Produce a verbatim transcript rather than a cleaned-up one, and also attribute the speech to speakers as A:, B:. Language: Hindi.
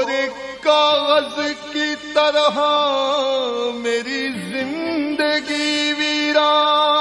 A: और एक कागज की तरह मेरी जिंदगी वीरान